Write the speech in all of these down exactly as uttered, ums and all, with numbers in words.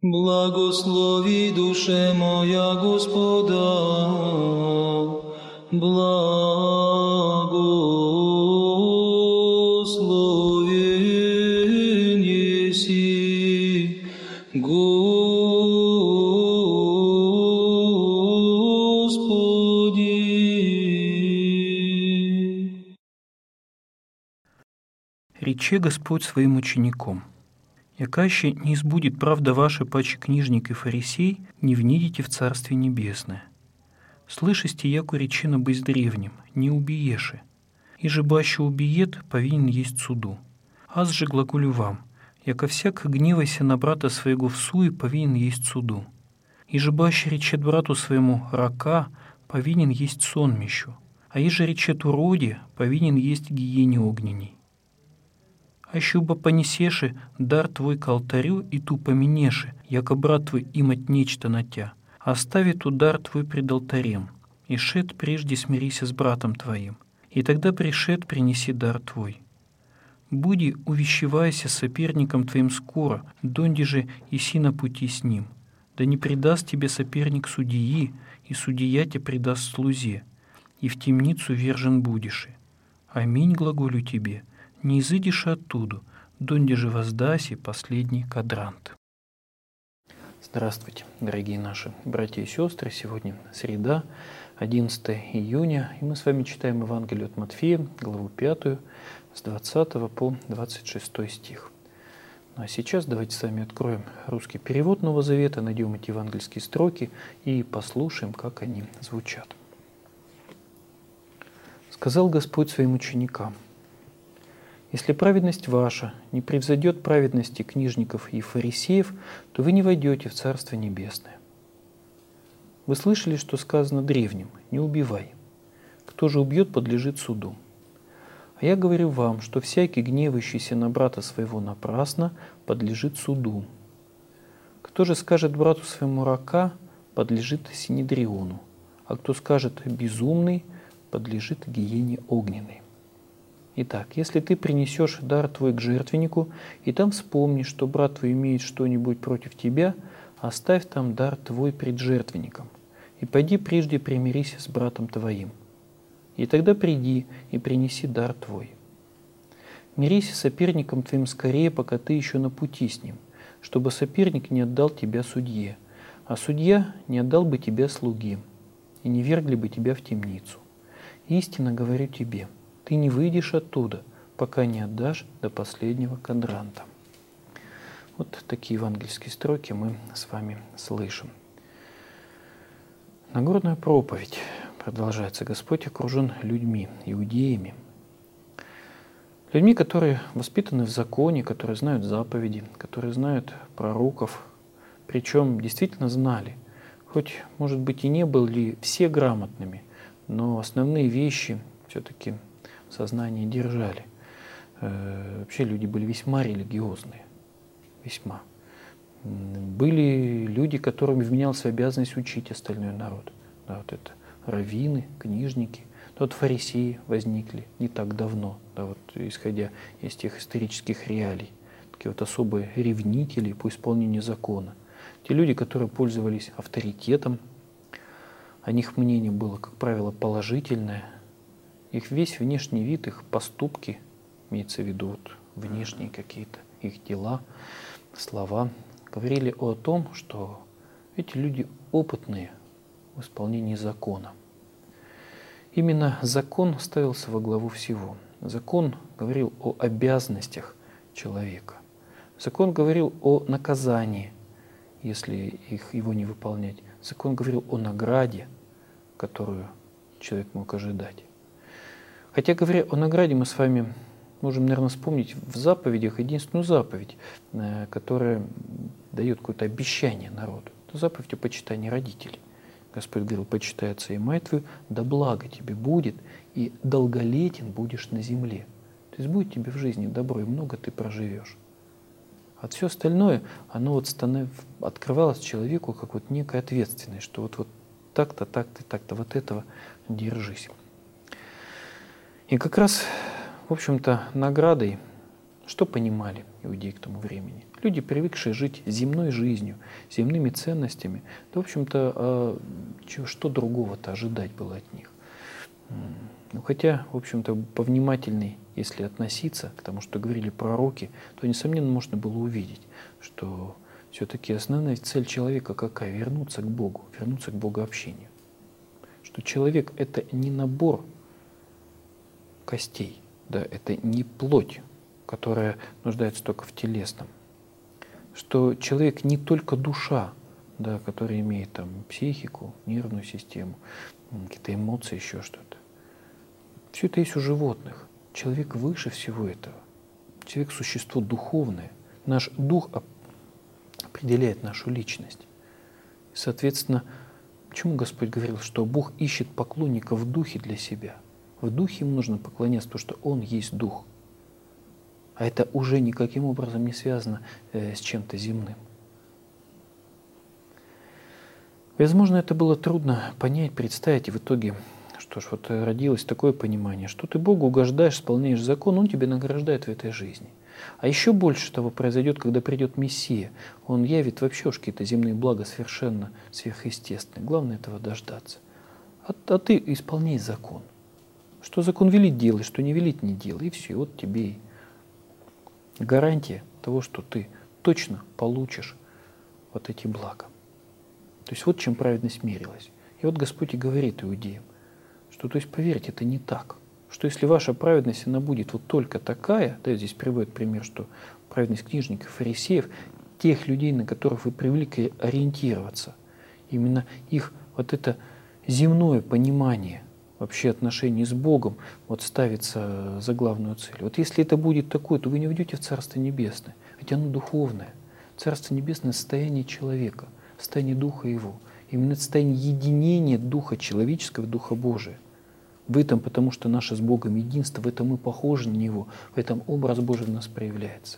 Благослови, душе моя, Господа, благословен еси, Господи. Рече Господь своим учеником: «Якаще не избудет правда ваша, паче книжник и фарисей, не внидите в Царствие Небесное. Слышасте, яку речено быть древним, не убиеши. И же баще убиет, повинен есть суду. Аз же глаголю вам, яко всяк гневайся на брата своего в суе, повинен есть суду. И же баще речет брату своему рака, повинен есть сонмищу, а еже речет уроде, повинен есть гиене огненей. А щуба понесеши дар твой к алтарю, и ту поменеши, яко брат твой имать нечто на тя, остави ту дар твой пред алтарем, и шед прежде смирися с братом твоим, и тогда пришед принеси дар твой. Буди увещевайся с соперником твоим скоро, донде же иси на пути с ним, да не предаст тебе соперник судьи, и судья тебе предаст слузе, и в темницу вержен будешь. Аминь глаголю тебе, не изыдешь оттуда, донде же воздаси последний кадрант». Здравствуйте, дорогие наши братья и сестры. Сегодня среда, одиннадцатое июня, и мы с вами читаем Евангелие от Матфея, главу пятую, с двадцатого по двадцать шестой стих. Ну а сейчас давайте с вами откроем русский перевод Нового Завета, найдем эти евангельские строки и послушаем, как они звучат. «Сказал Господь своим ученикам: если праведность ваша не превзойдет праведности книжников и фарисеев, то вы не войдете в Царство Небесное. Вы слышали, что сказано древним: не убивай. Кто же убьет, подлежит суду. А я говорю вам, что всякий, гневающийся на брата своего напрасно, подлежит суду. Кто же скажет брату своему рака, подлежит синедриону, а кто скажет безумный, подлежит гиене огненной. Итак, если ты принесешь дар твой к жертвеннику, и там вспомнишь, что брат твой имеет что-нибудь против тебя, оставь там дар твой пред жертвенником, и пойди прежде примирись с братом твоим. И тогда приди и принеси дар твой. Мирись с соперником твоим скорее, пока ты еще на пути с ним, чтобы соперник не отдал тебя судье, а судья не отдал бы тебя слуге, и не вергли бы тебя в темницу. Истинно говорю тебе, ты не выйдешь оттуда, пока не отдашь до последнего кадранта». Вот такие евангельские строки мы с вами слышим. Нагорная проповедь продолжается. Господь окружен людьми, иудеями. Людьми, которые воспитаны в законе, которые знают заповеди, которые знают пророков, причем действительно знали, хоть, может быть, и не были все грамотными, но основные вещи все-таки в сознании держали. Э, вообще люди были весьма религиозные, весьма. Были люди, которым вменялась обязанность учить остальной народ. Да, вот это раввины, книжники. Да, вот фарисеи возникли не так давно, да, вот, исходя из тех исторических реалий. Такие вот особые ревнители по исполнению закона. Те люди, которые пользовались авторитетом, о них мнение было, как правило, положительное. Их весь внешний вид, их поступки, имеется в виду вот внешние какие-то их дела, слова, говорили о том, что эти люди опытные в исполнении закона. Именно закон ставился во главу всего. Закон говорил о обязанностях человека. Закон говорил о наказании, если их, его не выполнять. Закон говорил о награде, которую человек мог ожидать. Хотя, говоря о награде, мы с вами можем, наверное, вспомнить в заповедях единственную заповедь, которая дает какое-то обещание народу. Это заповедь о почитании родителей. Господь говорил: почитай отца и мать твою, да благо тебе будет, и долголетен будешь на земле. То есть будет тебе в жизни добро, и много ты проживешь. А все остальное, оно вот станов... открывалось человеку как вот некая ответственность, что вот, вот так-то, так-то, так-то, вот этого держись. И как раз, в общем-то, наградой Что понимали иудеи к тому времени? Люди, привыкшие жить земной жизнью, земными ценностями, да, в общем-то, а чё- что другого-то ожидать было от них? М, Ну, хотя, в общем-то, повнимательней, если относиться к тому, что говорили пророки, то, несомненно, можно было увидеть, что все-таки основная цель человека какая? Вернуться к Богу, вернуться к богообщению. Что человек — это не набор костей, да, это не плоть, которая нуждается только в телесном. Что человек не только душа, да, которая имеет там психику, нервную систему, м, какие-то эмоции, еще что-то. Все это есть у животных. Человек выше всего этого. Человек — существо духовное. Наш дух оп- определяет нашу личность. И, соответственно, почему Господь говорил, что Бог ищет поклонников в духе для себя? В духе ему нужно поклоняться, потому что Он есть дух. А это уже никаким образом не связано э, с чем-то земным. Возможно, это было трудно понять, представить, и в итоге, что ж, вот э, родилось такое понимание, что ты Богу угождаешь, исполняешь закон, Он тебя награждает в этой жизни. А еще больше того произойдет, когда придет Мессия. Он явит вообще уж какие-то земные блага совершенно сверхъестественные. Главное этого дождаться. А, а ты исполняй закон. Что закон велит, делай, что не велит, не делай. И все, вот тебе и гарантия того, что ты точно получишь вот эти блага. То есть вот чем праведность мерилась. И вот Господь и говорит иудеям, что, то есть, поверьте, это не так. Что если ваша праведность, она будет вот только такая, да, здесь приводит пример, что праведность книжников, фарисеев, тех людей, на которых вы привыкли ориентироваться, именно их вот это земное понимание вообще отношений с Богом вот ставится за главную цель. Вот если это будет такое, то вы не войдете в Царство Небесное, ведь оно духовное. Царство Небесное — состояние человека, состояние Духа Его. Именно состояние единения Духа человеческого, Духа Божия. В этом, потому что наше с Богом единство, в этом мы похожи на Него, в этом образ Божий в нас проявляется.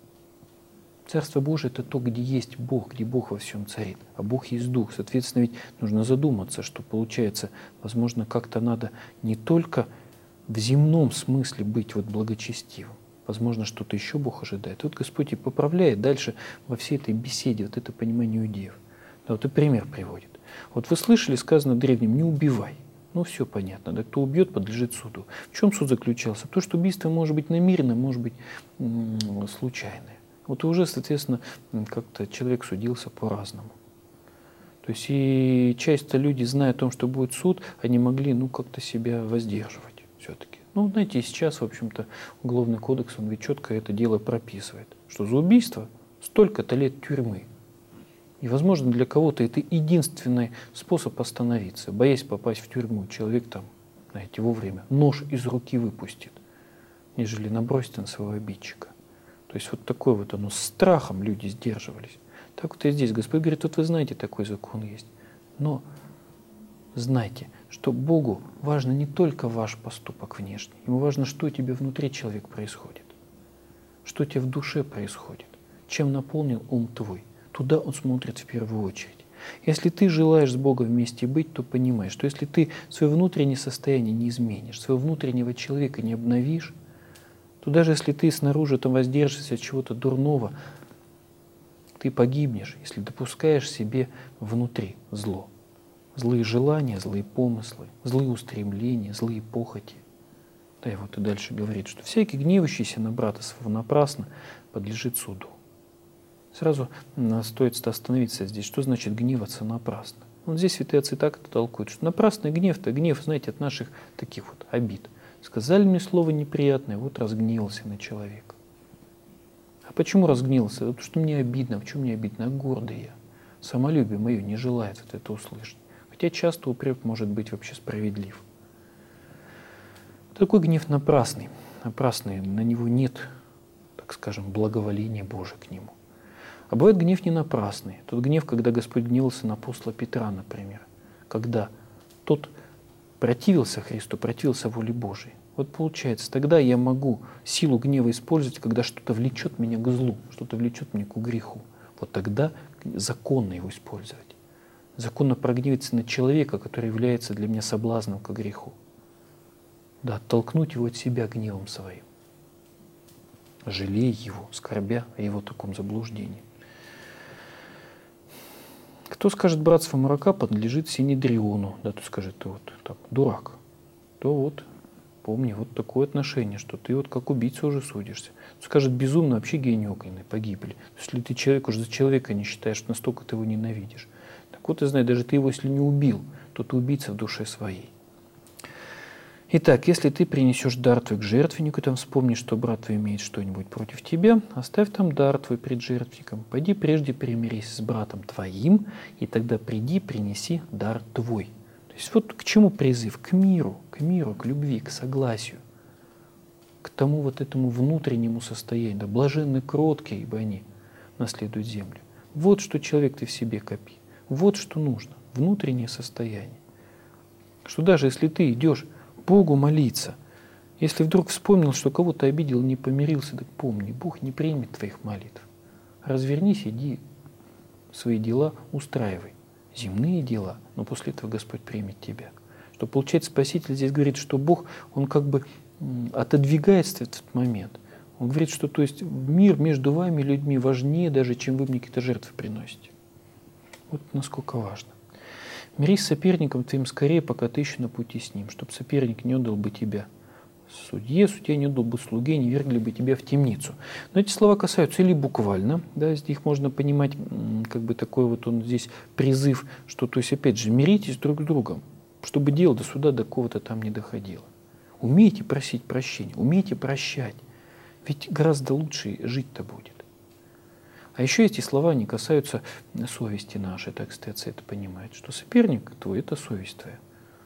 Царство Божие — это то, где есть Бог, где Бог во всем царит, а Бог есть Дух. Соответственно, ведь нужно задуматься, что получается, возможно, как-то надо не только в земном смысле быть вот благочестивым, возможно, что-то еще Бог ожидает. И вот Господь и поправляет дальше во всей этой беседе вот это понимание иудеев. Да, вот и пример приводит. Вот вы слышали, сказано в древнем: не убивай. Ну, все понятно. Да, кто убьет, подлежит суду. В чем суд заключался? То, что убийство может быть намеренное, может быть м- случайное. Вот и уже, соответственно, как-то человек судился по-разному. То есть и часто люди, зная о том, что будет суд, они могли, ну, как-то себя воздерживать все-таки. Ну, знаете, сейчас, в общем-то, Уголовный кодекс, он ведь четко это дело прописывает, что за убийство столько-то лет тюрьмы. И, возможно, для кого-то это единственный способ остановиться. Боясь попасть в тюрьму, человек там, знаете, вовремя нож из руки выпустит, нежели набросить на своего обидчика. То есть вот такое вот оно, с страхом люди сдерживались. Так вот и здесь Господь говорит: вот вы знаете, такой закон есть. Но знайте, что Богу важно не только ваш поступок внешний. Ему важно, что у тебя внутри, человек, происходит. Что у тебя в душе происходит. Чем наполнен ум твой. Туда Он смотрит в первую очередь. Если ты желаешь с Богом вместе быть, то понимай, что если ты свое внутреннее состояние не изменишь, своего внутреннего человека не обновишь, то даже если ты снаружи там воздержишься от чего-то дурного, ты погибнешь, если допускаешь себе внутри зло. Злые желания, злые помыслы, злые устремления, злые похоти. Да, и вот и дальше говорит, что всякий гневающийся на брата своего напрасно подлежит суду. Сразу стоит остановиться здесь. Что значит гневаться напрасно? Вот здесь святые отцы так это толкуют, что напрасный гнев — это гнев, знаете, от наших таких вот обид. Сказали мне слово неприятное, вот разгневался на человека. А почему разгневался? Потому что мне обидно. В чем мне обидно? А гордый я. Самолюбие мое не желает вот это услышать. Хотя часто упрек может быть вообще справедлив. Такой гнев напрасный. Напрасный, на него нет, так скажем, благоволения Божия к нему. А бывает гнев не напрасный. Тот гнев, когда Господь гневался на апостола Петра, например. Когда тот противился Христу, противился воле Божией. Вот получается, тогда я могу силу гнева использовать, когда что-то влечет меня к злу, что-то влечет меня к греху. Вот тогда законно его использовать. Законно прогневаться на человека, который является для меня соблазном к греху. Да, оттолкнуть его от себя гневом своим. жалея его, скорбя о его таком заблуждении. Кто скажет братство Марака подлежит Синедриону, да, то скажет, ты вот там дурак, то вот помни, вот такое отношение, что ты вот как убийца уже судишься. Кто скажет безумно, вообще гений огненный, погибель. Если ты человек уже за человека не считаешь, настолько ты его ненавидишь. Так вот, ты знаешь, даже ты его, если не убил, то ты убийца в душе своей. Итак, если ты принесешь дар твой к жертвеннику, там вспомни, что брат твой имеет что-нибудь против тебя, оставь там дар твой пред жертвенником, пойди прежде примирись с братом твоим, и тогда приди, принеси дар твой. То есть вот к чему призыв? К миру, к миру, к любви, к согласию, к тому вот этому внутреннему состоянию. Да, блаженны кроткие, ибо они наследуют землю. Вот что человек ты в себе копи. Вот что нужно, внутреннее состояние. Что даже если ты идешь Богу молиться, если вдруг вспомнил, что кого-то обидел, не помирился, так помни, Бог не примет твоих молитв. Развернись, иди свои дела устраивай. Земные дела, но после этого Господь примет тебя. Что получается, Спаситель здесь говорит, что Бог, Он как бы отодвигается в этот момент. Он говорит, что то есть мир между вами и людьми важнее даже, чем вы мне какие-то жертвы приносите. Вот насколько важно. Мирись с соперником твоим скорее, пока ты еще на пути с ним, чтобы соперник не отдал бы тебя судье, судья не отдал бы слуге, не вергли бы тебя в темницу. Но эти слова касаются или буквально, да, здесь их можно понимать, как бы такой вот он здесь призыв, что, то есть, опять же, миритесь друг с другом, чтобы дело до суда до кого-то там не доходило. Умейте просить прощения, умейте прощать, ведь гораздо лучше жить-то будет. А еще эти слова, они касаются совести нашей, так сказать, это понимает, что соперник твой – это совесть твоя.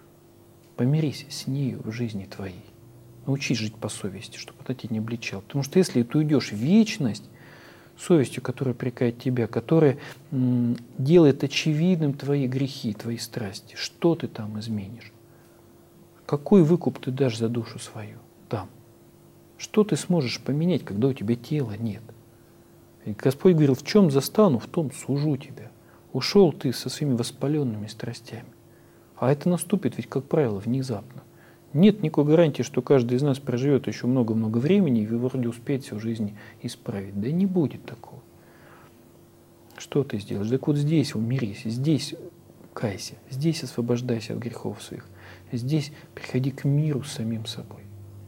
Помирись с нею в жизни твоей. Научись жить по совести, чтобы она тебя не обличала. Потому что если ты уйдешь в вечность совестью, которая прекает тебя, которая м, делает очевидным твои грехи, твои страсти, что ты там изменишь? Какой выкуп ты дашь за душу свою там? Что ты сможешь поменять, когда у тебя тела нет? И Господь говорил, в чем застану, в том сужу тебя. Ушел ты со своими воспаленными страстями. А это наступит ведь, как правило, внезапно. Нет никакой гарантии, что каждый из нас проживет еще много-много времени и вы вроде успеете все в жизни исправить. Да не будет такого. Что ты сделаешь? Так вот здесь умирись, здесь кайся, здесь освобождайся от грехов своих, здесь приходи к миру с самим собой.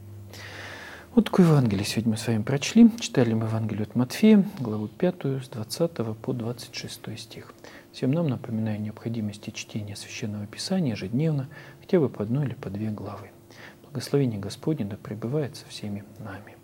Вот такое Евангелие сегодня мы с вами прочли. Читали мы Евангелие от Матфея, главу пятую, с двадцатого по двадцать шестой стих. Всем нам напоминаю о необходимости чтения Священного Писания ежедневно, хотя бы по одной или по две главы. Благословение Господне да пребывает со всеми нами.